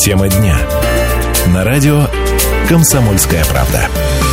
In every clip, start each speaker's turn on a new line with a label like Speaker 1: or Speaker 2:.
Speaker 1: Тема дня. На радио «Комсомольская правда».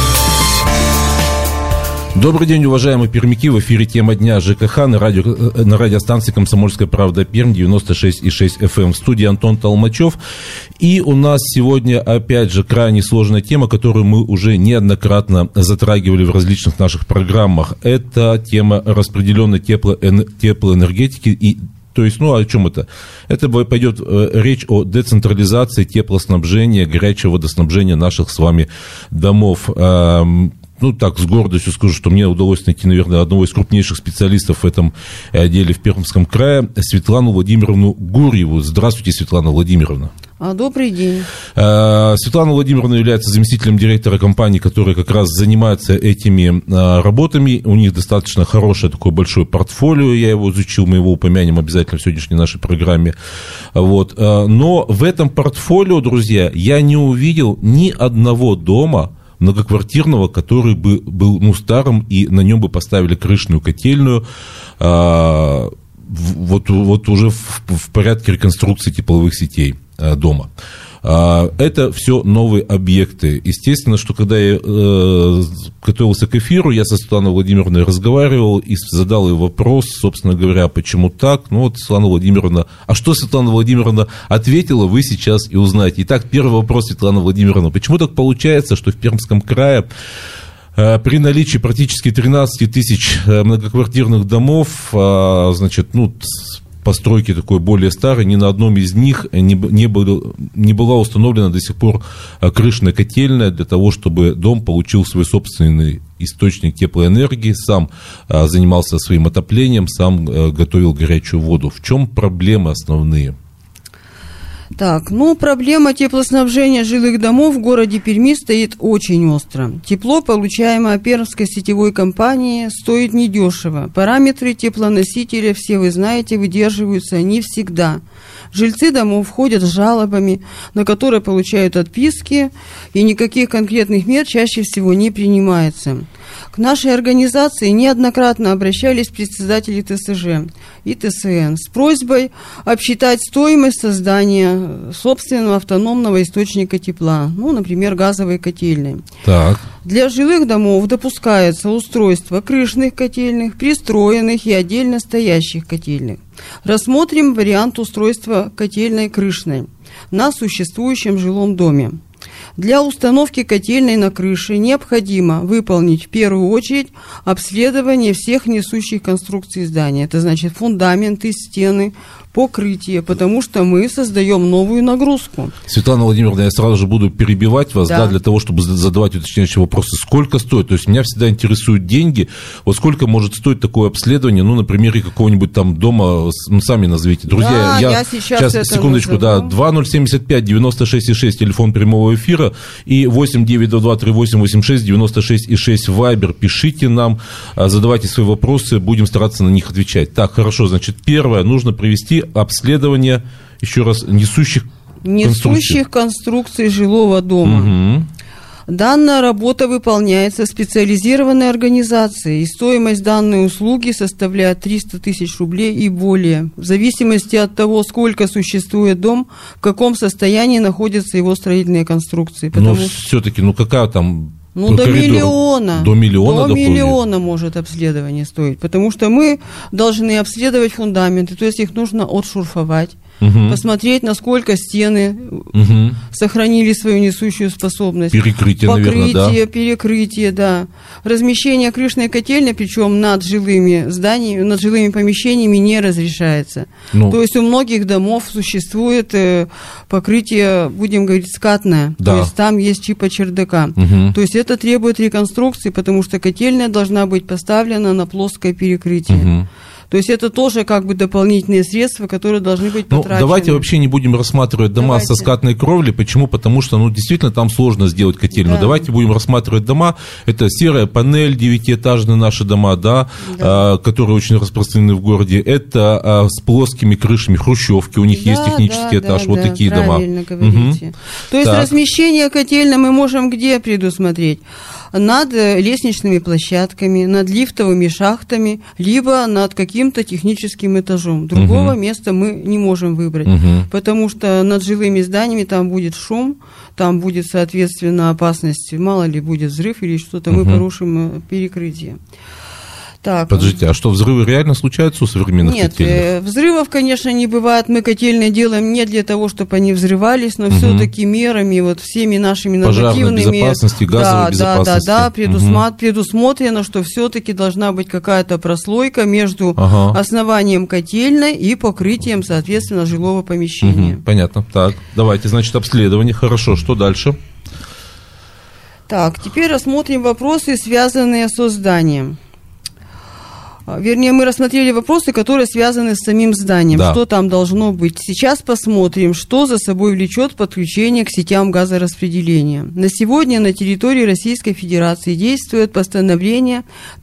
Speaker 2: Добрый день, уважаемые пермяки. В эфире «Тема дня» ЖКХ на радиостанции «Комсомольская правда» Пермь, 96,6 FM. В студии Антон Толмачев. И у нас сегодня, опять же, крайне сложная тема, которую мы уже неоднократно затрагивали в различных наших программах. Это тема распределенной теплоэнергетики и то есть, о чем это? Это пойдет речь о децентрализации теплоснабжения, горячего водоснабжения наших с вами домов. С гордостью скажу, что мне удалось найти, наверное, одного из крупнейших специалистов в этом деле в Пермском крае, Светлану Владимировну Гурьеву. Здравствуйте, Светлана Владимировна.
Speaker 3: Добрый день.
Speaker 2: Светлана Владимировна является заместителем директора компании, которая как раз занимается этими работами. У них достаточно хорошее такое большое портфолио. Я его изучил, мы его упомянем обязательно в сегодняшней нашей программе. Но в этом портфолио, друзья, я не увидел ни одного дома многоквартирного, который бы был старым, и на нем бы поставили крышную котельную, уже в порядке реконструкции тепловых сетей дома. Это все новые объекты. Естественно, что когда я готовился к эфиру, я со Светланой Владимировной разговаривал и задал ей вопрос, собственно говоря, почему так. Светлана Владимировна... А что Светлана Владимировна ответила, вы сейчас и узнаете. Итак, первый вопрос, Светлана Владимировна. Почему так получается, что в Пермском крае при наличии практически 13 тысяч многоквартирных домов, постройки такой более старой, ни на одном из них не была установлена до сих пор крышная котельная для того, чтобы дом получил свой собственный источник теплоэнергии, сам занимался своим отоплением, сам готовил горячую воду. В чем проблемы основные?
Speaker 3: Проблема теплоснабжения жилых домов в городе Перми стоит очень остро. Тепло, получаемое Пермской сетевой компанией, стоит недешево. Параметры теплоносителя, все вы знаете, выдерживаются не всегда. Жильцы домов входят с жалобами, на которые получают отписки, и никаких конкретных мер чаще всего не принимается. К нашей организации неоднократно обращались председатели ТСЖ и ТСН с просьбой обсчитать стоимость создания собственного автономного источника тепла, например, газовой котельной.
Speaker 2: Так.
Speaker 3: Для жилых домов допускается устройство крышных котельных, пристроенных и отдельно стоящих котельных. Рассмотрим вариант устройства котельной крышной на существующем жилом доме. Для установки котельной на крыше необходимо выполнить в первую очередь обследование всех несущих конструкций здания. Это значит фундаменты, стены, покрытие, потому что мы создаем новую нагрузку.
Speaker 2: Например, Владимировна, я сразу же буду перебивать вас, для того, чтобы задавать уточняющие вопросы. Сколько стоит? То есть меня всегда интересуют деньги. Сколько может стоить такое обследование, на примере какого-нибудь там дома, сами назовите. Друзья, я сейчас секундочку, 2075-96,6, телефон прямого эфира, и 8922-3886-96,6 Вайбер. Пишите нам, задавайте свои вопросы, будем стараться на них отвечать. Так, хорошо, первое, нужно провести обследование, еще раз, несущих конструкций жилого дома. Угу.
Speaker 3: Данная работа выполняется специализированной организацией, и стоимость данной услуги составляет 300 тысяч рублей и более, в зависимости от того, сколько существует дом, в каком состоянии находятся его строительные конструкции.
Speaker 2: Все-таки, какая там...
Speaker 3: До миллиона.
Speaker 2: До
Speaker 3: миллиона может обследование стоить, потому что мы должны обследовать фундаменты, то есть их нужно отшурфовать, посмотреть, насколько стены сохранили свою несущую способность.
Speaker 2: Перекрытие,
Speaker 3: да. Размещение крышной котельной, причем над жилыми зданиями, над жилыми помещениями не разрешается. То есть у многих домов существует покрытие, будем говорить, скатное.
Speaker 2: Да.
Speaker 3: То есть там есть типа чердака. То есть это требует реконструкции, потому что котельная должна быть поставлена на плоское перекрытие. То есть это тоже как бы дополнительные средства, которые должны быть потрачены.
Speaker 2: Давайте вообще не будем рассматривать дома со скатной кровлей. Почему? Потому что, действительно, там сложно сделать котельную. Да. Давайте будем рассматривать дома. Это серая панель, 9-этажные наши дома, которые очень распространены в городе. Это с плоскими крышами, хрущевки, у них есть технический этаж, такие дома.
Speaker 3: Правильно говорите. То есть размещение котельной мы можем где предусмотреть? над лестничными площадками, над лифтовыми шахтами, либо над каким-то техническим этажом. Другого места мы не можем выбрать, потому что над жилыми зданиями там будет шум, там будет, соответственно, опасность, мало ли будет взрыв или что-то, мы порушим перекрытие. Так.
Speaker 2: Подождите, а что, взрывы реально случаются у современных котельных?
Speaker 3: Нет, взрывов, конечно, не бывает. Мы котельные делаем не для того, чтобы они взрывались, но все-таки мерами, вот всеми нашими нормативными...
Speaker 2: Пожарной безопасности, газовой безопасности.
Speaker 3: Да, предусмотрено, что все-таки должна быть какая-то прослойка между основанием котельной и покрытием, соответственно, жилого помещения.
Speaker 2: Понятно. Так, давайте, значит, обследование. Хорошо, что дальше?
Speaker 3: Так, теперь рассмотрим вопросы, связанные со зданием. Вернее, мы рассмотрели вопросы, которые связаны с самим зданием, что там должно быть. Сейчас посмотрим, что за собой влечет подключение к сетям газораспределения. На сегодня на территории Российской Федерации действует постановление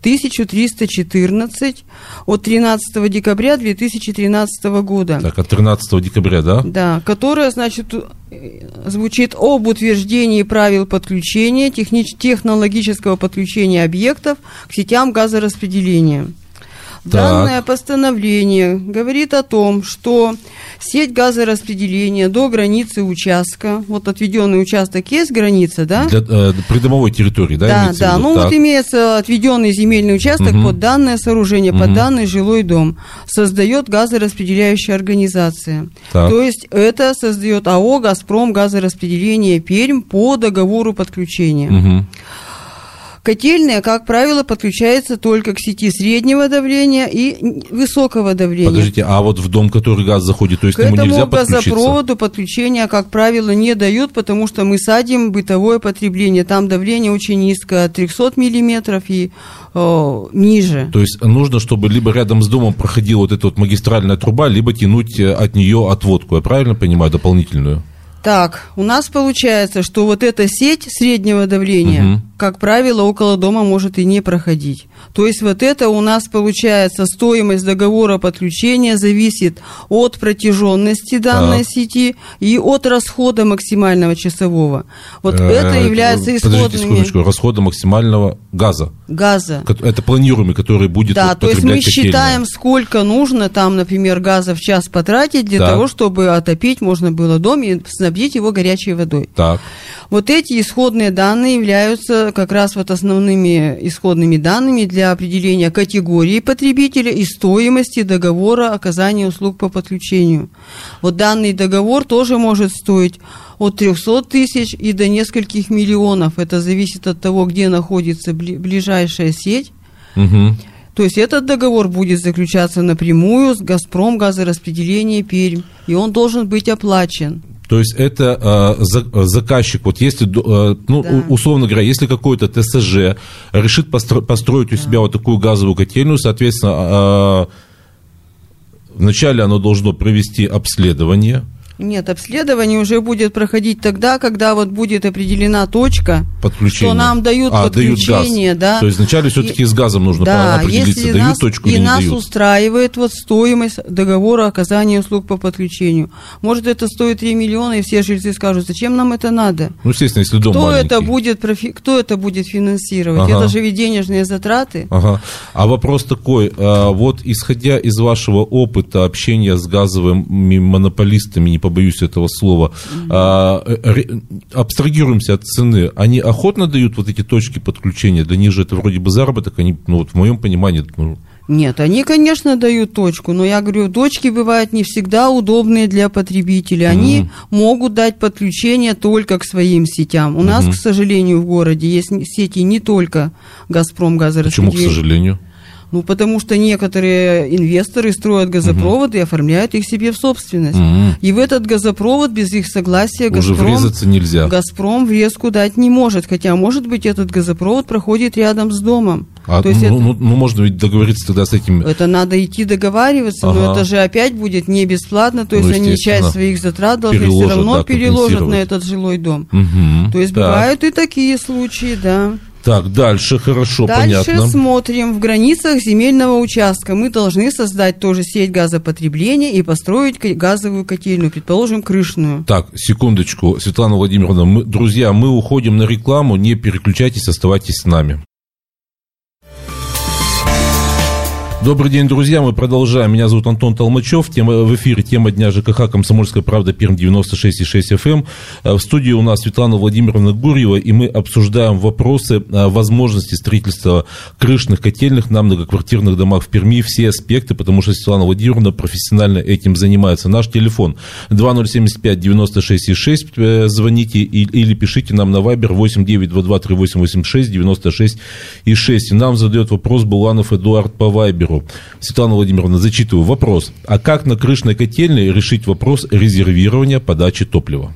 Speaker 3: 1314 от 13 декабря 2013 года.
Speaker 2: Так, от 13 декабря, да?
Speaker 3: Да, которое, значит, звучит об утверждении правил подключения, технологического подключения объектов к сетям газораспределения. Данное постановление говорит о том, что сеть газораспределения до границы участка, вот отведенный участок есть граница, да?
Speaker 2: Для придомовой территории, да?
Speaker 3: Да, ну вот имеется отведенный земельный участок под данное сооружение, под данный жилой дом, создает газораспределяющая организация. То есть это создает АО «Газпром газораспределение Пермь» по договору подключения. Котельная, как правило, подключается только к сети среднего давления и высокого давления.
Speaker 2: Подождите, а вот в дом, который газ заходит, то есть к ему нельзя подключиться? К этому
Speaker 3: газопроводу подключения, как правило, не дают, потому что мы садим бытовое потребление. Там давление очень низкое, от 300 миллиметров и ниже.
Speaker 2: То есть нужно, чтобы либо рядом с домом проходила вот эта вот магистральная труба, либо тянуть от нее отводку. Я правильно понимаю, дополнительную?
Speaker 3: Так, у нас получается, что вот эта сеть среднего давления, как правило, около дома может и не проходить. То есть вот это у нас получается стоимость договора подключения зависит от протяженности данной сети и от расхода максимального часового. Вот это является исходными...
Speaker 2: Подождите секундочку, расхода максимального газа. Это планируемый, который будет
Speaker 3: потреблять котельная. Да, то есть мы считаем, сколько нужно там, например, газа в час потратить для того, чтобы отопить можно было дом и снабдить его горячей водой.
Speaker 2: Так.
Speaker 3: Вот эти исходные данные являются как раз вот основными исходными данными для определения категории потребителя и стоимости договора оказания услуг по подключению. Вот данный договор тоже может стоить от 300 тысяч и до нескольких миллионов. Это зависит от того, где находится ближайшая сеть. То есть этот договор будет заключаться напрямую с «Газпром» газораспределение Пермь, и он должен быть оплачен.
Speaker 2: То есть это заказчик, вот если, условно говоря, если какой-то ТСЖ решит построить у себя вот такую газовую котельную, соответственно, вначале оно должно провести обследование.
Speaker 3: Нет, обследование уже будет проходить тогда, когда вот будет определена точка, что нам дают подключение. Да.
Speaker 2: То есть вначале все-таки с газом нужно определиться, дают точку или не дают.
Speaker 3: И нас устраивает вот стоимость договора оказания услуг по подключению. Может, это стоит 3 миллиона, и все жильцы скажут, зачем нам это надо?
Speaker 2: Ну, естественно, если дом маленький.
Speaker 3: Кто это будет финансировать? Это же ведь денежные затраты.
Speaker 2: А вопрос такой, вот исходя из вашего опыта общения с газовыми монополистами, не побоюсь этого слова, абстрагируемся от цены, они охотно дают вот эти точки подключения? Для них же это вроде бы заработок, они, вот в моем понимании...
Speaker 3: Нет, они, конечно, дают точку, но я говорю, точки бывают не всегда удобные для потребителей. Они могут дать подключение только к своим сетям. У нас, к сожалению, в городе есть сети не только «Газпром» газораспределение.
Speaker 2: Почему, к сожалению?
Speaker 3: Ну, потому что некоторые инвесторы строят газопроводы и оформляют их себе в собственность. И в этот газопровод без их согласия
Speaker 2: уже врезаться нельзя.
Speaker 3: «Газпром» врезку дать не может. Хотя, может быть, этот газопровод проходит рядом с домом.
Speaker 2: То есть можно ведь договориться тогда с этим...
Speaker 3: Это надо идти договариваться, но это же опять будет не бесплатно. То есть они часть своих затрат должны все равно переложить на этот жилой дом. То есть бывают и такие случаи, да.
Speaker 2: Так, дальше, хорошо,
Speaker 3: дальше
Speaker 2: понятно.
Speaker 3: Смотрим, в границах земельного участка мы должны создать тоже сеть газопотребления и построить газовую котельную, предположим, крышную.
Speaker 2: Так, секундочку, Светлана Владимировна, друзья, мы уходим на рекламу, не переключайтесь, оставайтесь с нами. Добрый день, друзья, мы продолжаем. Меня зовут Антон Толмачев. В эфире тема дня ЖКХ «Комсомольская правда», Пермь, 96,6 FM. В студии у нас Светлана Владимировна Гурьева, и мы обсуждаем вопросы возможности строительства крышных котельных на многоквартирных домах в Перми, все аспекты, потому что Светлана Владимировна профессионально этим занимается. Наш телефон 2075-96,6, звоните или пишите нам на Вайбер 8922-3886-96,6. И нам задает вопрос Буланов Эдуард по Вайберу. Светлана Владимировна, зачитываю вопрос. А как на крышной котельной решить вопрос резервирования подачи топлива?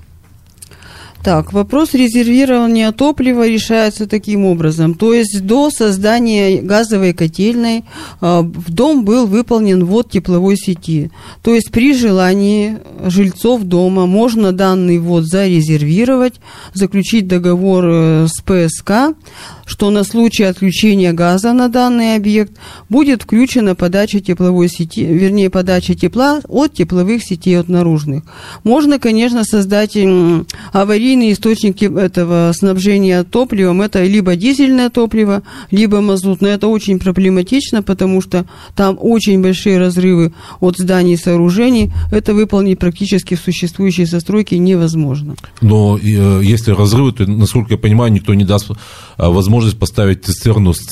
Speaker 3: Так, вопрос резервирования топлива решается таким образом. То есть до создания газовой котельной в дом был выполнен ввод тепловой сети. То есть при желании жильцов дома можно данный ввод зарезервировать, заключить договор с ПСК, что на случай отключения газа на данный объект будет включена подача тепловой сети, вернее, подача тепла от тепловых сетей, от наружных. Можно, конечно, создать аварийный источник этого снабжения топливом. Это либо дизельное топливо, либо мазут. Но это очень проблематично, потому что там очень большие разрывы от зданий и сооружений. Это выполнить практически в существующей застройке невозможно.
Speaker 2: Но если разрывы, то, насколько я понимаю, никто не даст возможность поставить цистерну с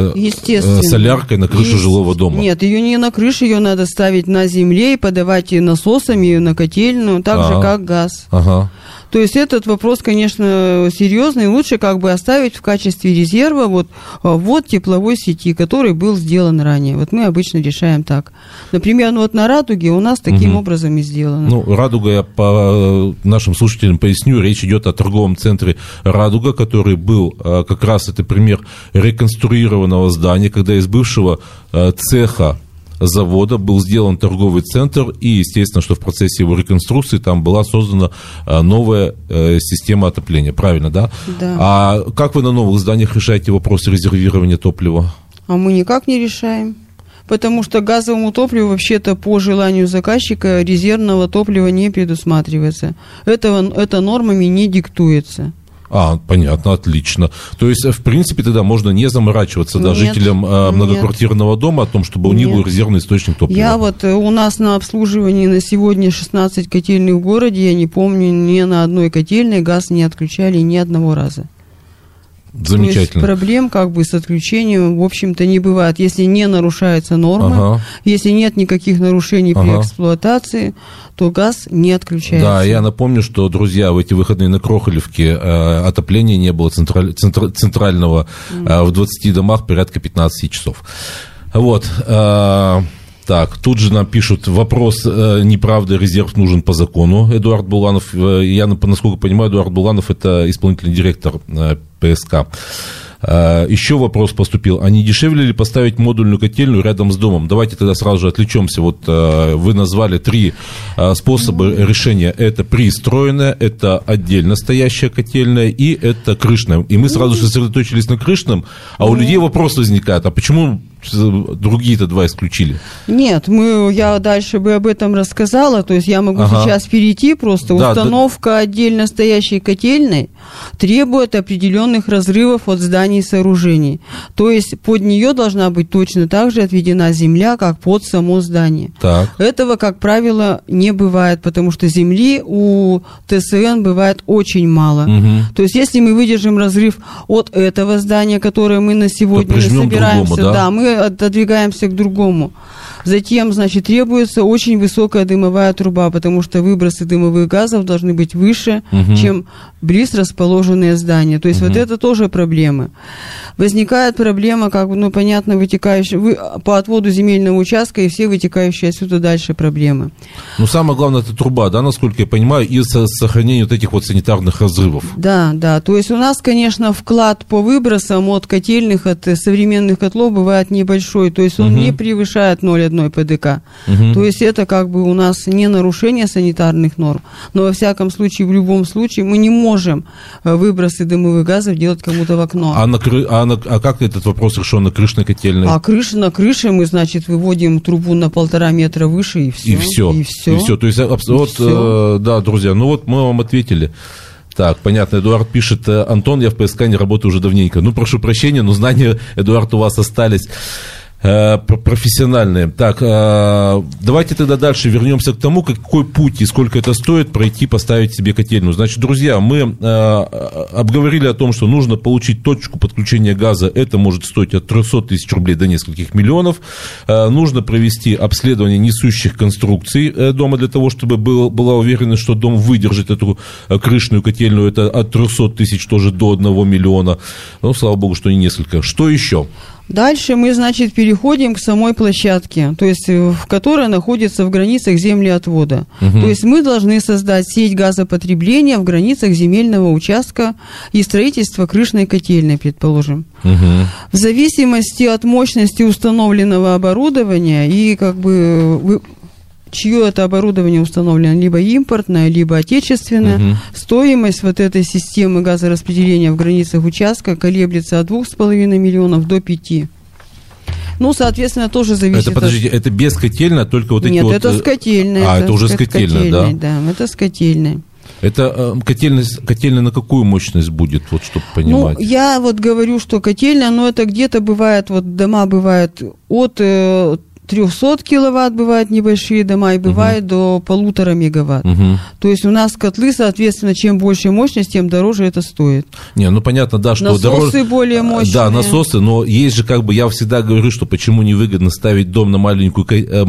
Speaker 2: соляркой на крышу жилого дома. Нет,
Speaker 3: ее не на крыше, ее надо ставить на земле и подавать насосами на котельную, так же, как газ.
Speaker 2: Ага.
Speaker 3: То есть этот вопрос, конечно, серьезный. Лучше как бы оставить в качестве резерва ввод тепловой сети, который был сделан ранее. Вот мы обычно решаем так. Например, вот на «Радуге» у нас таким образом и сделано.
Speaker 2: Ну, «Радуга», я по нашим слушателям поясню, речь идет о торговом центре «Радуга», который был, как раз это пример реконструированного здания, когда из бывшего цеха завода был сделан торговый центр, и, естественно, что в процессе его реконструкции там была создана новая система отопления. Правильно, да?
Speaker 3: Да.
Speaker 2: А как вы на новых зданиях решаете вопрос резервирования топлива?
Speaker 3: А мы никак не решаем. Потому что газовому топливу вообще-то по желанию заказчика резервного топлива не предусматривается. Это нормами не диктуется.
Speaker 2: Понятно, отлично. То есть, в принципе, тогда можно не заморачиваться жителям многоквартирного дома о том, чтобы у них был резервный источник топлива.
Speaker 3: У нас на обслуживании на сегодня 16 котельных в городе, я не помню, ни на одной котельной газ не отключали ни одного раза.
Speaker 2: Замечательно.
Speaker 3: То есть проблем с отключением, в общем-то, не бывает. Если не нарушаются нормы, если нет никаких нарушений при эксплуатации, то газ не отключается.
Speaker 2: Да, я напомню, что, друзья, в эти выходные на Крохолевке отопления не было центрального в 20 домах порядка 15 часов. Вот. Так, тут же нам пишут, вопрос, неправда, резерв нужен по закону. Эдуард Буланов, я, насколько понимаю, Эдуард Буланов – это исполнительный директор ПСК. Еще вопрос поступил. А не дешевле ли поставить модульную котельную рядом с домом? Давайте тогда сразу же отвлечемся. Вот вы назвали 3 способа решения. Это пристроенная, это отдельно стоящая котельная и это крышная. И мы сразу же сосредоточились на крышном, а у людей вопрос возникает. А почему другие-то 2 исключили?
Speaker 3: Нет, я дальше бы об этом рассказала. То есть я могу сейчас перейти просто. Установка отдельно стоящей котельной требует определенных разрывов от зданий и сооружений. То есть под нее должна быть точно так же отведена земля, как под само здание.
Speaker 2: Так.
Speaker 3: Этого, как правило, не бывает, потому что земли у ТСН бывает очень мало. То есть если мы выдержим разрыв от этого здания, которое мы на сегодня не собираемся,
Speaker 2: другому,
Speaker 3: мы отодвигаемся к другому. Затем, требуется очень высокая дымовая труба, потому что выбросы дымовых газов должны быть выше, чем близ расположенные здания. То есть вот это тоже проблемы. Возникает проблема, понятно, по отводу земельного участка и все вытекающие отсюда дальше проблемы.
Speaker 2: Но самое главное, это труба, да, насколько я понимаю, и сохранение вот этих вот санитарных разрывов.
Speaker 3: Да. То есть у нас, конечно, вклад по выбросам от котельных, от современных котлов бывает небольшой. То есть он не превышает 0,1 одной ПДК. То есть это как бы у нас не нарушение санитарных норм, но во всяком случае, в любом случае, мы не можем выбросы дымовых газов делать кому-то в окно.
Speaker 2: А как этот вопрос решен на крышной котельной?
Speaker 3: На крыше мы, значит, выводим трубу на 1,5 метра выше, и все.
Speaker 2: И все. То есть, да, друзья, ну вот мы вам ответили. Так, понятно, Эдуард пишет: Антон, я в ПСК не работаю уже давненько. Ну, прошу прощения, но знания, Эдуард, у вас остались профессиональные. Так, давайте тогда дальше вернемся к тому, какой путь и сколько это стоит пройти, поставить себе котельную. Значит, друзья, мы обговорили о том, что нужно получить точку подключения газа. Это может стоить от 300 тысяч рублей до нескольких миллионов. Нужно провести обследование несущих конструкций дома для того, чтобы была уверенность, что дом выдержит эту крышную котельную. Это от 300 тысяч тоже до 1 миллиона. Ну, слава богу, что не несколько. Что еще?
Speaker 3: Дальше мы, значит, переходим к самой площадке, то есть в которой находится в границах землеотвода. То есть мы должны создать сеть газопотребления в границах земельного участка и строительства крышной котельной, предположим. В зависимости от мощности установленного оборудования и как бы чье это оборудование установлено, либо импортное, либо отечественное, стоимость вот этой системы газораспределения в границах участка колеблется от 2,5 миллионов до 5. Ну, соответственно, тоже зависит
Speaker 2: от... Подождите, это без котельной, только вот эти
Speaker 3: Нет,
Speaker 2: вот...
Speaker 3: это с котельной.
Speaker 2: Это уже с котельной, да?
Speaker 3: Да, это с котельной.
Speaker 2: Это котельная на какую мощность будет, вот чтобы понимать?
Speaker 3: Ну, я вот говорю, что котельная, но это где-то бывает, вот дома бывают от 300 киловатт, бывают небольшие дома, и бывает до 1,5 мегаватт. То есть у нас котлы, соответственно, чем больше мощность, тем дороже это стоит.
Speaker 2: Не, ну понятно, да, что
Speaker 3: насосы
Speaker 2: дороже...
Speaker 3: более мощные.
Speaker 2: Да, насосы, но есть же как бы, я всегда говорю, что почему невыгодно ставить дом на маленькую котельную,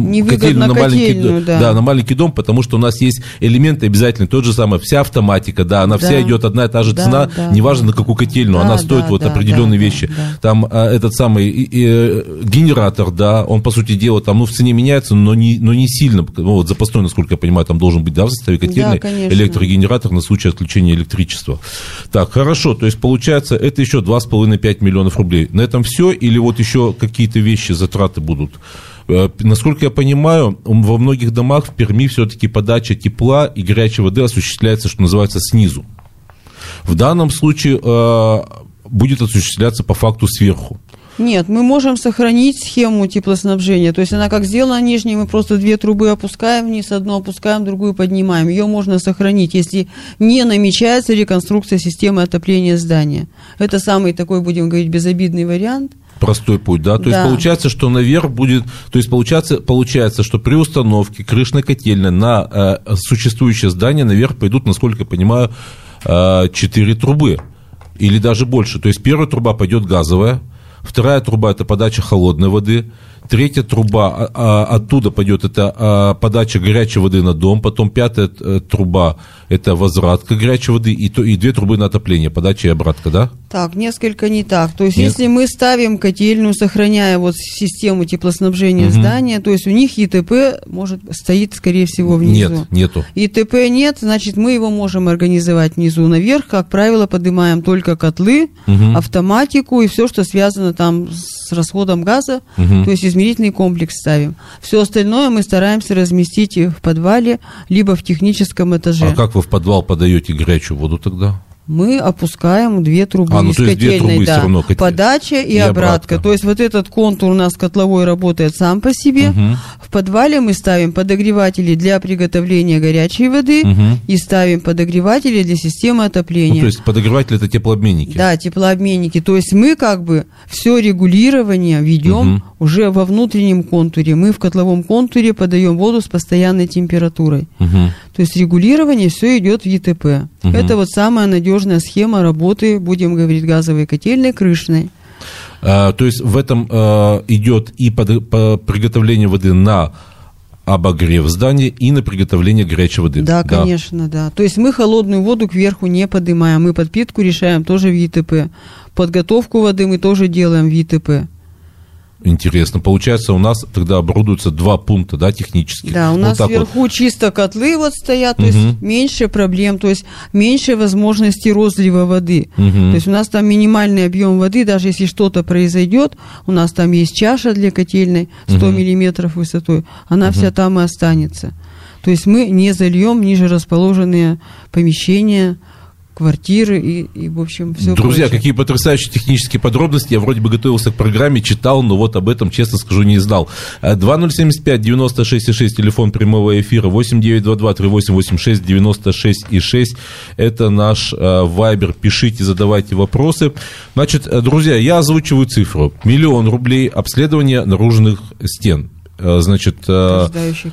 Speaker 2: на маленький, да, на маленький дом, потому что у нас есть элементы обязательные, тот же самый, вся автоматика, да, она вся идет одна и та же цена, неважно на какую котельную, она стоит вот определенные вещи. Там этот самый генератор, да, он по сути дела, там, ну, в цене меняется, но не сильно. Ну, вот запасной, насколько я понимаю, там должен быть, да, в составе котельной, электрогенератор на случай отключения электричества. Так, хорошо, то есть, получается, это еще 2,5-5 миллионов рублей. На этом все или вот еще какие-то вещи, затраты будут? Насколько я понимаю, во многих домах в Перми все-таки подача тепла и горячей воды осуществляется, что называется, снизу. В данном случае будет осуществляться по факту сверху.
Speaker 3: Нет, мы можем сохранить схему теплоснабжения. То есть она как сделана нижней, мы просто 2 трубы опускаем вниз, одну опускаем, другую поднимаем. Ее можно сохранить, если не намечается реконструкция системы отопления здания. Это самый такой, будем говорить, безобидный вариант.
Speaker 2: Простой путь, да? То есть получается, что наверх будет... То есть получается, что при установке крышной котельной на существующее здание наверх пойдут, насколько я понимаю, 4 трубы. Или даже больше. То есть первая труба пойдет газовая, вторая труба – это подача холодной воды. Третья труба, оттуда пойдет, это подача горячей воды на дом. Потом 5-я труба – это возвратка горячей воды. И 2 трубы на отопление, подача и обратка, да?
Speaker 3: Так, несколько не так. То есть, если мы ставим котельную, сохраняя вот систему теплоснабжения здания, то есть у них ИТП стоит, скорее всего, внизу.
Speaker 2: Нет, нету.
Speaker 3: ИТП нет, значит, мы его можем организовать внизу. Наверх, как правило, поднимаем только котлы, автоматику и все, что связано там с расходом газа, то есть измерительный комплекс ставим. Все остальное мы стараемся разместить в подвале, либо в техническом этаже.
Speaker 2: А как вы в подвал подаете горячую воду тогда?
Speaker 3: Мы опускаем 2 трубы из котельной, подача и обратка. То есть вот этот контур у нас котловой работает сам по себе. В подвале мы ставим подогреватели для приготовления горячей воды и ставим подогреватели для системы отопления.
Speaker 2: Ну, то есть подогреватели – это теплообменники?
Speaker 3: Да, теплообменники. То есть мы как бы все регулирование ведем уже во внутреннем контуре. Мы в котловом контуре подаем воду с постоянной температурой. То есть регулирование все идет в ЕТП. Это вот самая надежная схема работы, будем говорить, газовой котельной, крышной.
Speaker 2: То есть в этом идет и приготовление воды на обогрев здания и на приготовление горячей воды.
Speaker 3: Да, конечно, да. То есть мы холодную воду кверху не поднимаем, мы подпитку решаем тоже в ЕТП. Подготовку воды мы тоже делаем в ЕТП.
Speaker 2: Интересно. Получается, у нас тогда оборудуются 2 пункта, да, технически?
Speaker 3: Да, у нас вверху чисто котлы вот стоят, то есть меньше проблем, то есть меньше возможности розлива воды. То есть у нас там минимальный объем воды, даже если что-то произойдет, у нас там есть чаша для котельной 100 миллиметров высотой, она вся там и останется. То есть мы не зальем ниже расположенные помещения, квартиры и в общем, все.
Speaker 2: Друзья,
Speaker 3: прочее.
Speaker 2: какие потрясающие технические подробности. Я вроде бы готовился к программе, читал, но вот об этом, честно скажу, не знал. 2075-96-6, телефон прямого эфира, 8922-3886-96-6. Это наш вайбер. Пишите, задавайте вопросы. Значит, друзья, я озвучиваю цифру. 1 000 000 рублей обследование наружных стен. Значит, да,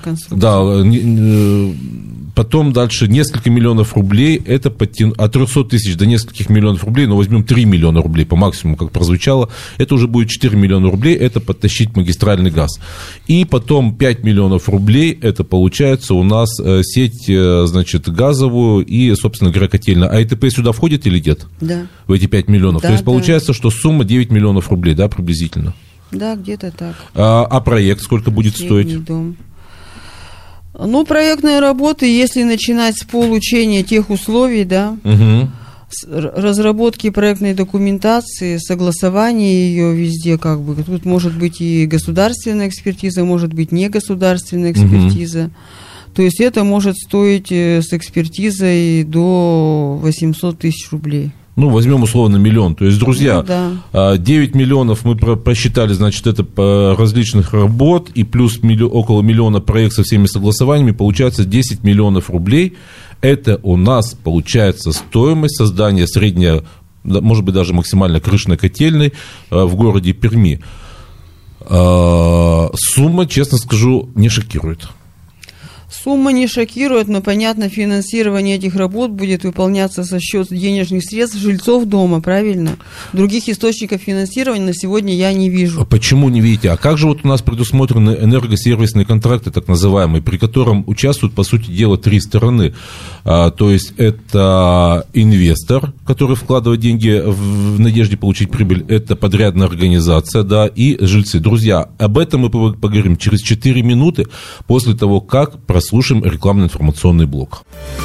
Speaker 2: потом дальше несколько миллионов рублей, это от 300 тысяч до нескольких миллионов рублей, но возьмем 3 миллиона рублей по максимуму, как прозвучало, это уже будет 4 миллиона рублей, это подтащить магистральный газ. И потом 5 миллионов рублей, это получается у нас сеть, значит, газовую и, собственно говоря, котельная. А АТП сюда входит или нет?
Speaker 3: Да.
Speaker 2: В эти 5 миллионов.
Speaker 3: Да,
Speaker 2: то есть получается, что сумма 9 миллионов рублей, да, приблизительно?
Speaker 3: Да, где-то так.
Speaker 2: А проект сколько будет стоить?
Speaker 3: Дом. Ну, проектные работы, если начинать с получения тех условий, да, с разработки проектной документации, согласования ее везде, как бы, тут может быть и государственная экспертиза, может быть негосударственная экспертиза. То есть это может стоить с экспертизой до 800 тысяч рублей.
Speaker 2: Ну, возьмем условно 1 миллион. То есть, друзья, 9 миллионов мы просчитали, значит, это по различных работ, и плюс около миллиона проект со всеми согласованиями, получается 10 миллионов рублей. Это у нас получается стоимость создания средняя, может быть, даже максимально крышной котельной в городе Перми. Сумма, честно скажу, не шокирует.
Speaker 3: Сумма не шокирует, но, понятно, финансирование этих работ будет выполняться за счет денежных средств жильцов дома, правильно? Других источников финансирования на сегодня я не вижу.
Speaker 2: Почему не видите? А как же вот у нас предусмотрены энергосервисные контракты, так называемые, при котором участвуют, по сути дела, 3 стороны? То есть это инвестор, который вкладывает деньги в надежде получить прибыль, это подрядная организация, да, и жильцы. Друзья, об этом мы поговорим через 4 минуты после того, как прослушаем рекламно-информационный блок.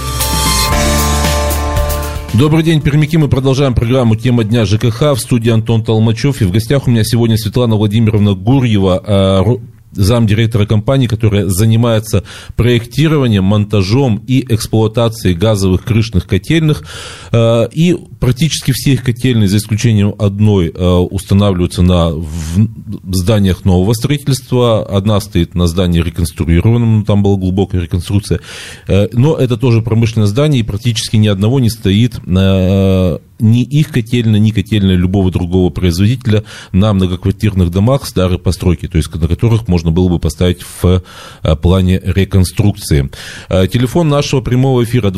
Speaker 2: Добрый день, пермяки. Мы продолжаем программу «Тема дня ЖКХ». В студии Антон Толмачев. И в гостях у меня сегодня Светлана Владимировна Гурьева, замдиректора компании, которая занимается проектированием, монтажом и эксплуатацией газовых крышных котельных. И практически все их котельные, за исключением одной, устанавливаются в зданиях нового строительства. Одна стоит на здании реконструированном, там была глубокая реконструкция. Но это тоже промышленное здание, и практически ни одного не стоит ни их котельная, ни котельная любого другого производителя на многоквартирных домах старой постройки, то есть на которых можно было бы поставить в плане реконструкции. Телефон нашего прямого эфира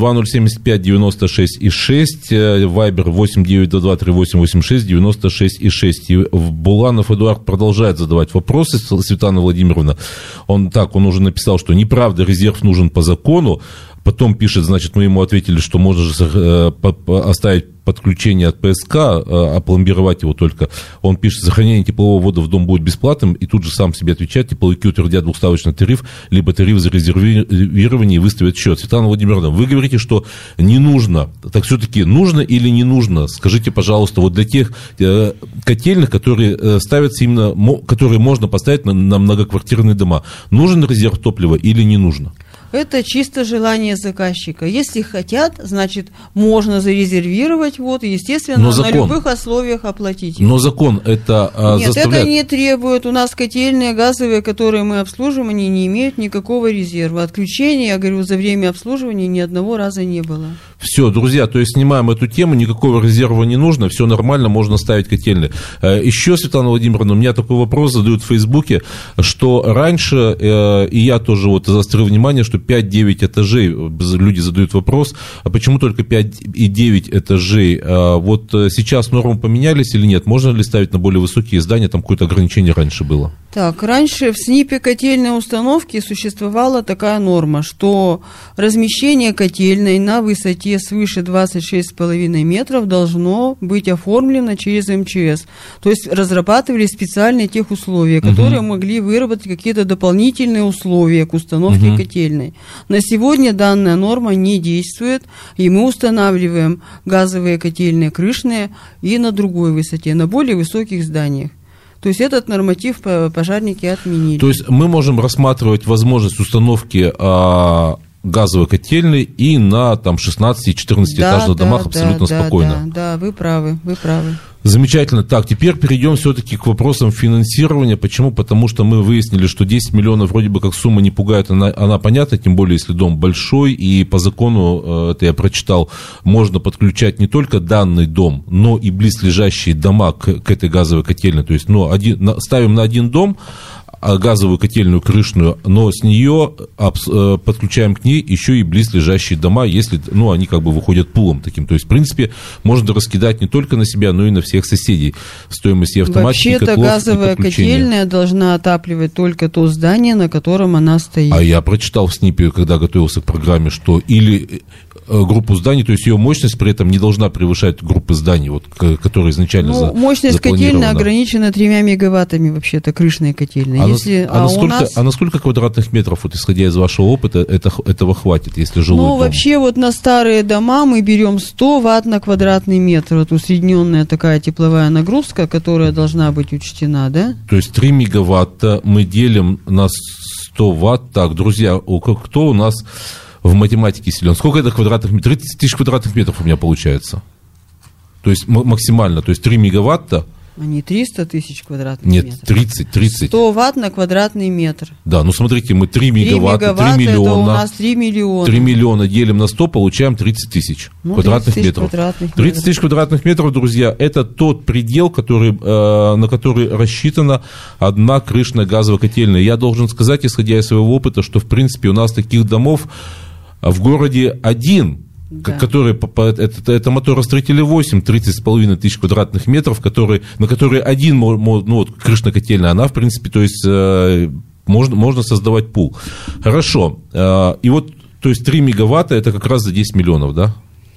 Speaker 2: 2075-96-6, вайбер 8922-3886-96-6. И Буланов Эдуард продолжает задавать вопросы, Светлана Владимировна. Он уже написал, что неправда, резерв нужен по закону. Потом пишет, значит, мы ему ответили, что можно же оставить подключение от ПСК, опломбировать его только. Он пишет, сохранение теплового ввода в дом будет бесплатным, и тут же сам себе отвечает, тепловики утвердят двухставочный тариф, либо тариф за резервирование и выставят счет. Светлана Владимировна, вы говорите, что не нужно. Так все-таки нужно или не нужно? Скажите, пожалуйста, вот для тех котельных, которые ставятся именно, которые можно поставить на многоквартирные дома, нужен резерв топлива или не нужно?
Speaker 3: Это чисто желание заказчика. Если хотят, значит, можно зарезервировать, вот, и, естественно, на любых условиях оплатить.
Speaker 2: Но закон это
Speaker 3: Нет, заставляет... это не требует. У нас котельные газовые, которые мы обслуживаем, они не имеют никакого резерва. Отключения, я говорю, за время обслуживания ни одного раза не было.
Speaker 2: Все, друзья, то есть снимаем эту тему, никакого резерва не нужно, все нормально, можно ставить котельные. Еще, Светлана Владимировна, у меня такой вопрос задают в Фейсбуке, что раньше, и я тоже вот заострил внимание, что 5-9 этажей, люди задают вопрос, а почему только 5 и 9 этажей? Вот сейчас нормы поменялись или нет? Можно ли ставить на более высокие здания, там какое-то ограничение раньше было?
Speaker 3: Так, раньше в СНИПе котельной установки существовала такая норма, что размещение котельной на высоте высоте свыше 26,5 метров должно быть оформлено через МЧС. То есть разрабатывали специальные техусловия, которые могли выработать какие-то дополнительные условия к установке котельной. На сегодня данная норма не действует, и мы устанавливаем газовые котельные крышные и на другой высоте, на более высоких зданиях. То есть этот норматив пожарники отменили.
Speaker 2: То есть мы можем рассматривать возможность установки газовой котельной и на там 16-14-этажных домах абсолютно спокойно.
Speaker 3: Да, вы правы.
Speaker 2: Замечательно. Так, теперь перейдем все-таки к вопросам финансирования. Почему? Потому что мы выяснили, что 10 миллионов вроде бы как сумма не пугает, она понятна, тем более если дом большой, и по закону, это я прочитал, можно подключать не только данный дом, но и близлежащие дома к этой газовой котельной. То есть ставим на один дом газовую котельную крышную, но с нее подключаем к ней еще и близлежащие дома, если они как бы выходят пулом таким. То есть, в принципе, можно раскидать не только на себя, но и на всех соседей. Стоимость и автоматики,
Speaker 3: вообще-то
Speaker 2: котлов,
Speaker 3: газовая котельная должна отапливать только то здание, на котором она стоит.
Speaker 2: А я прочитал в СНИПе, когда готовился к программе, что или группу зданий, то есть ее мощность при этом не должна превышать группы зданий, которые изначально
Speaker 3: мощность котельной ограничена 3 мегаваттами вообще-то, крышной котельной.
Speaker 2: На сколько квадратных метров, исходя из вашего опыта, этого хватит, если жилой дом?
Speaker 3: Вообще на старые дома мы берем 100 ватт на квадратный метр. Усредненная такая тепловая нагрузка, которая должна быть учтена, да?
Speaker 2: То есть 3 мегаватта мы делим на 100 ватт. Так, друзья, кто у нас в математике силен? Сколько это квадратных метров? 30 тысяч квадратных метров у меня получается. То есть максимально, то есть 3 мегаватта.
Speaker 3: Не 300 тысяч квадратных
Speaker 2: метров. Нет, 30.
Speaker 3: 100 ватт на квадратный метр.
Speaker 2: Да, смотрите, мы 3 мегаватта, 3 миллиона. Это
Speaker 3: у нас 3 миллиона.
Speaker 2: 3 миллиона делим на 100, получаем 30 тысяч квадратных метров. 30 тысяч квадратных метров, друзья, это тот предел, на который рассчитана одна крышная газовая котельная. Я должен сказать, исходя из своего опыта, что, в принципе, у нас таких домов в городе один. Да. Это моторостроители 8, 30,5 тысяч квадратных метров, на которые один крышная котельная, она, в принципе, то есть можно создавать пул. Хорошо. И то есть 3 мегаватта, это как раз за 10 миллионов, да?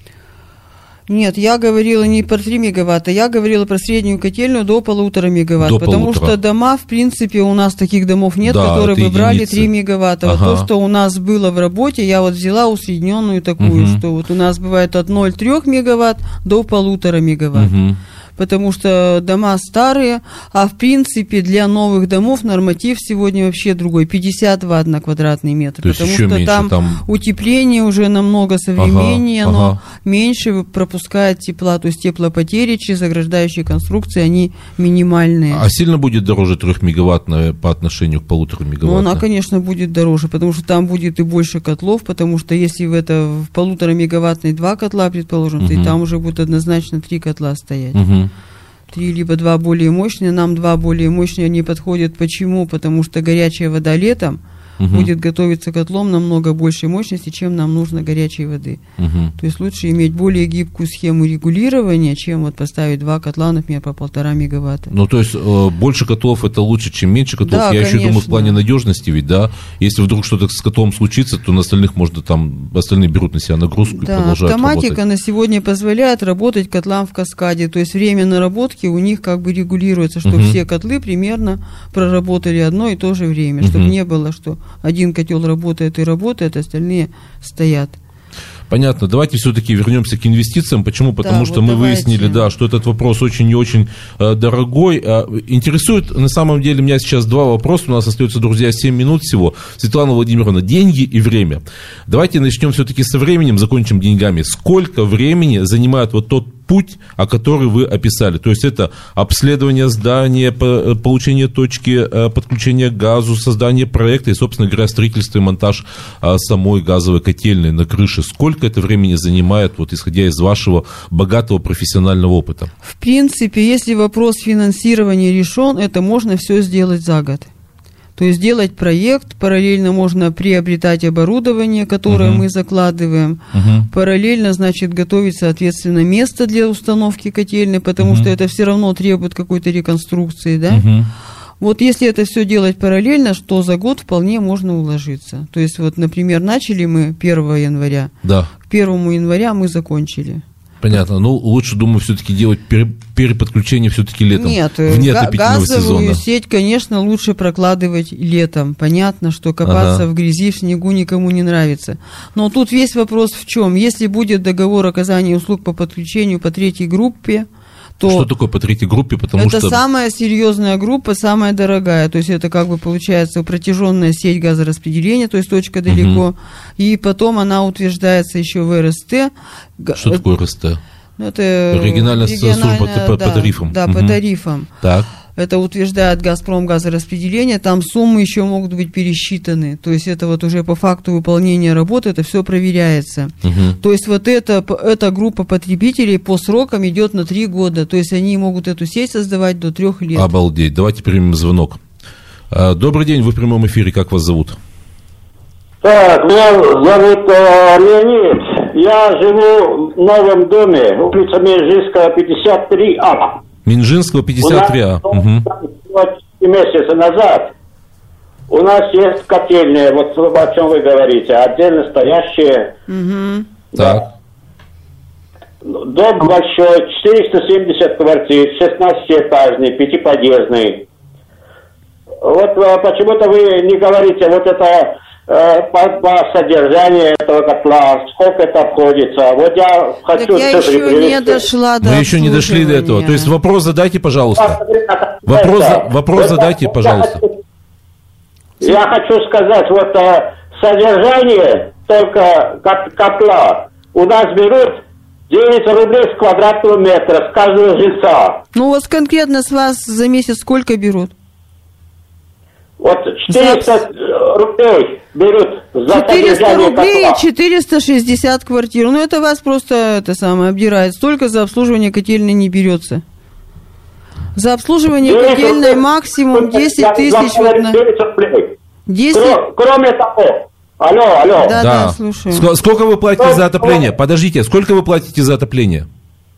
Speaker 3: Нет, я говорила не про 3 мегаватта, я говорила про среднюю котельную до 1,5 мегаватт, потому что дома, в принципе, у нас таких домов нет, которые бы брали 3 мегаватта. Ага. То, что у нас было в работе, я взяла усредненную такую, что у нас бывает от 0,3 мегаватт до 1,5 мегаватт. Потому что дома старые, а в принципе для новых домов норматив сегодня вообще другой, 50 ватт на квадратный метр.
Speaker 2: То
Speaker 3: потому что меньше, там утепление уже намного современнее, но меньше пропускает тепла, то есть теплопотери через ограждающие конструкции, они минимальные.
Speaker 2: А сильно будет дороже 3 мегаваттная по отношению к 1,5 мегаватта?
Speaker 3: Она, конечно, будет дороже, потому что там будет и больше котлов, потому что если в 1,5 мегаваттной 2 котла, предположим, то и там уже будет однозначно 3 котла стоять. 3 либо 2 более мощные. Нам 2 более мощные не подходят. Почему? Потому что горячая вода летом будет готовиться котлом намного большей мощности, чем нам нужно горячей воды. То есть лучше иметь более гибкую схему регулирования, чем поставить 2 котла, например, по 1,5 мегаватта.
Speaker 2: То есть больше котлов это лучше, чем меньше котлов.
Speaker 3: Да,
Speaker 2: я
Speaker 3: конечно.
Speaker 2: еще думаю в плане надежности, ведь, да, если вдруг что-то с котлом случится, то на остальных остальные берут на себя нагрузку и продолжают
Speaker 3: автоматика
Speaker 2: работать.
Speaker 3: На сегодня позволяет работать котлам в каскаде, то есть время наработки у них как бы регулируется, чтобы все котлы примерно проработали одно и то же время, чтобы не было, что один котел работает и работает, остальные стоят.
Speaker 2: Понятно. Давайте все-таки вернемся к инвестициям. Почему? Потому что мы выяснили, что этот вопрос очень и очень дорогой. Интересует, на самом деле, меня сейчас 2 вопроса. У нас остается, друзья, 7 минут всего. Светлана Владимировна, деньги и время. Давайте начнем все-таки со временем, закончим деньгами. Сколько времени занимает тот путь, о который вы описали? То есть это обследование здания, получение точки подключения к газу, создание проекта и, собственно говоря, строительство и монтаж самой газовой котельной на крыше. Сколько это времени занимает, исходя из вашего богатого профессионального опыта?
Speaker 3: В принципе, если вопрос финансирования решен, это можно все сделать за год. То есть делать проект, параллельно можно приобретать оборудование, которое мы закладываем, параллельно, готовить, соответственно, место для установки котельной, потому что это все равно требует какой-то реконструкции, да? Вот если это все делать параллельно, что за год вполне можно уложиться. То есть, вот, например, начали мы 1 января,
Speaker 2: да.
Speaker 3: К 1 января мы закончили.
Speaker 2: Понятно. Ну, лучше, думаю, все-таки делать переподключение все-таки летом.
Speaker 3: Нет,
Speaker 2: вне отопительного
Speaker 3: газовую
Speaker 2: сезона.
Speaker 3: сеть, конечно, лучше прокладывать летом. Понятно, что копаться в грязи, в снегу никому не нравится. Но тут весь вопрос в чем? Если будет договор оказания услуг по подключению по 3-й группе, то
Speaker 2: что такое по 3-й группе? Потому
Speaker 3: это
Speaker 2: что
Speaker 3: самая серьезная группа, самая дорогая. То есть это как бы получается протяженная сеть газораспределения, то есть точка далеко. И потом она утверждается еще в РСТ.
Speaker 2: Что такое РСТ?
Speaker 3: Это
Speaker 2: региональная служба по тарифам.
Speaker 3: Да, по тарифам.
Speaker 2: Так.
Speaker 3: Это утверждает «Газпром» газораспределение, там суммы еще могут быть пересчитаны. То есть это вот уже по факту выполнения работы, это все проверяется. То есть вот эта группа потребителей по срокам идет на 3 года. То есть они могут эту сеть создавать до 3 лет.
Speaker 2: Обалдеть. Давайте примем звонок. Добрый день, вы в прямом эфире, как вас зовут?
Speaker 4: Так, меня зовут Леонид. Я живу в новом доме, улица Минжинская, 53А.
Speaker 2: Минжинского, 53А.
Speaker 4: Вот месяца назад у нас есть котельные, вот о чем вы говорите, отдельно стоящие.
Speaker 2: Так.
Speaker 4: Дом большой, 470 квартир, 16-этажный, 5-подъездный. Вот почему-то вы не говорите вот это по содержанию этого котла, сколько это обходится. Вот я хочу...
Speaker 3: Так я еще не дошла до
Speaker 2: Мы еще не дошли до этого. То есть вопрос задайте, пожалуйста. Вопрос задайте, пожалуйста.
Speaker 4: Я хочу сказать, вот содержание только котла у нас берут 9 рублей с квадратного метра с каждого жильца.
Speaker 3: Ну, у вас конкретно с вас за месяц сколько берут?
Speaker 4: Вот 400 рублей берут за
Speaker 3: 400 рублей
Speaker 4: котла.
Speaker 3: и 460 квартир. Ну, это вас просто обдирает. Столько за обслуживание котельной не берется. За обслуживание котельной максимум 10 тысяч. 10...
Speaker 4: Кроме того... Алло.
Speaker 3: Да, слушаю.
Speaker 2: Сколько вы платите за отопление? Подождите, сколько вы платите за отопление?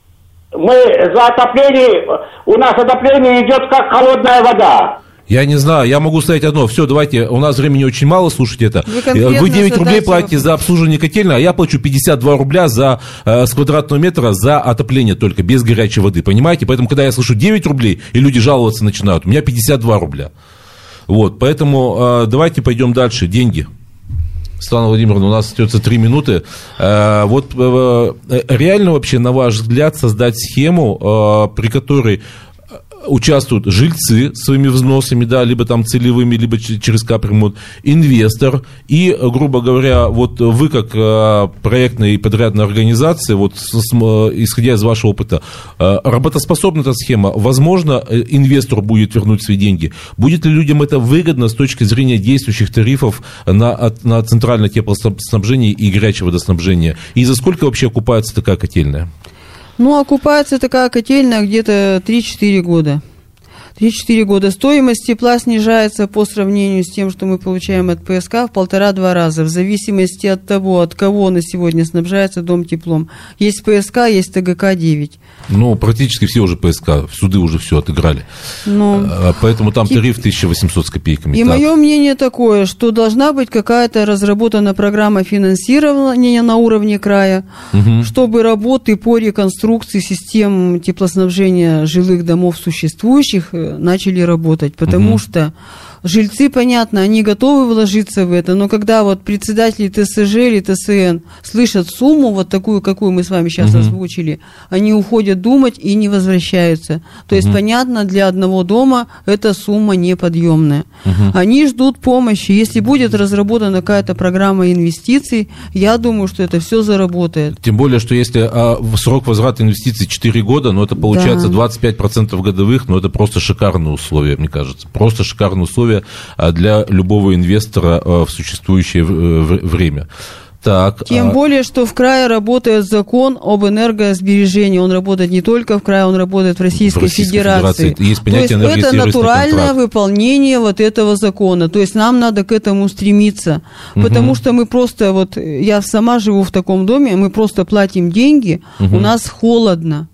Speaker 4: Мы за отопление... У нас отопление идет как холодная вода.
Speaker 2: Я не знаю, я могу сказать одно. Все, давайте, у нас времени очень мало, слушайте это. Вы 9 рублей платите за обслуживание котельной, а я плачу 52 рубля с квадратного метра за отопление только, без горячей воды, понимаете? Поэтому, когда я слышу 9 рублей, и люди жаловаться начинают, у меня 52 рубля. Вот, поэтому давайте пойдем дальше. Деньги. Светлана Владимировна, у нас остается 3 минуты. Вот реально вообще, на ваш взгляд, создать схему, при которой участвуют жильцы своими взносами, да, либо там целевыми, либо через капремонт, инвестор и, грубо говоря, вот вы как проектная и подрядная организация, вот исходя из вашего опыта, работоспособна эта схема? Возможно, инвестор будет вернуть свои деньги? Будет ли людям это выгодно с точки зрения действующих тарифов на центральное теплоснабжение и горячее водоснабжение? И за сколько вообще окупается такая котельная?
Speaker 3: Ну, окупается такая котельная где-то 3-4 года. 3-4 года. Стоимость тепла снижается по сравнению с тем, что мы получаем от ПСК, в 1,5-2 раза, в зависимости от того, от кого на сегодня снабжается дом теплом. Есть ПСК, есть ТГК-9.
Speaker 2: Ну, практически все уже ПСК, суды уже все отыграли. Поэтому там тариф 1800 с копейками.
Speaker 3: И мое мнение такое, что должна быть какая-то разработана программа финансирования на уровне края, чтобы работы по реконструкции систем теплоснабжения жилых домов существующих начали работать, потому что жильцы, понятно, они готовы вложиться в это, но когда вот председатели ТСЖ или ТСН слышат сумму вот такую, какую мы с вами сейчас озвучили, они уходят думать и не возвращаются. То есть, понятно, для одного дома эта сумма неподъемная. Они ждут помощи. Если будет разработана какая-то программа инвестиций, я думаю, что это все заработает.
Speaker 2: Тем более, что если срок возврата инвестиций 4 года, но это получается 25% годовых, но это просто шикарные условия, мне кажется. Просто шикарные условия для любого инвестора в существующее время. Так,
Speaker 3: Тем более, что в крае работает закон об энергосбережении. Он работает не только в крае, он работает в Российской Федерации.
Speaker 2: Есть понятие
Speaker 3: то есть это натуральное выполнение вот этого закона. То есть нам надо к этому стремиться. Потому что мы просто, я сама живу в таком доме, мы просто платим деньги, у нас холодно.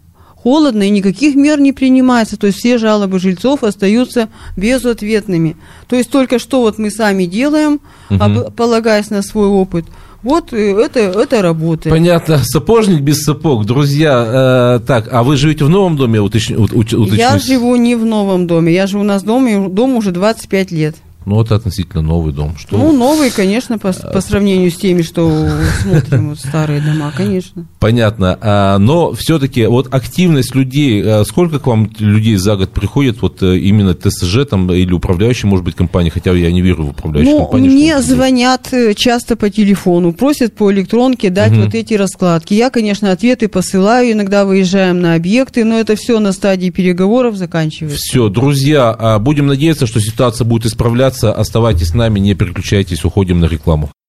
Speaker 3: холодно, и никаких мер не принимается. То есть все жалобы жильцов остаются безответными. То есть только что вот мы сами делаем, полагаясь на свой опыт. Вот это работает.
Speaker 2: Понятно. Сапожник без сапог. Друзья, так, а вы живете в новом доме?
Speaker 3: Я живу не в новом доме. Я живу у нас дом уже 25 лет.
Speaker 2: Ну, это относительно новый дом. Что...
Speaker 3: Ну, новый, конечно, по сравнению с теми, что смотрим, вот старые дома, конечно.
Speaker 2: Понятно. Но все-таки вот активность людей, сколько к вам людей за год приходит, вот именно ТСЖ там, или управляющие, может быть, компании, хотя я не верю в управляющие компании.
Speaker 3: Мне звонят часто по телефону, просят по электронке дать вот эти раскладки. Я, конечно, ответы посылаю, иногда выезжаем на объекты, но это все на стадии переговоров заканчивается.
Speaker 2: Все, друзья, будем надеяться, что ситуация будет исправляться. Оставайтесь с нами, не переключайтесь, уходим на рекламу.